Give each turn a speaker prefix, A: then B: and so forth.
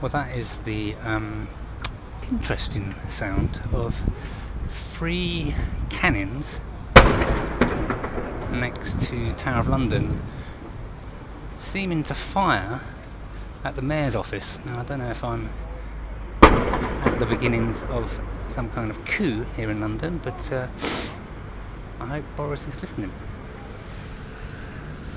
A: Well, that is the interesting sound of 3 cannons next to Tower of London seeming to fire at the Mayor's office. Now, I don't know if I'm at the beginnings of some kind of coup here in London, but I hope Boris is listening.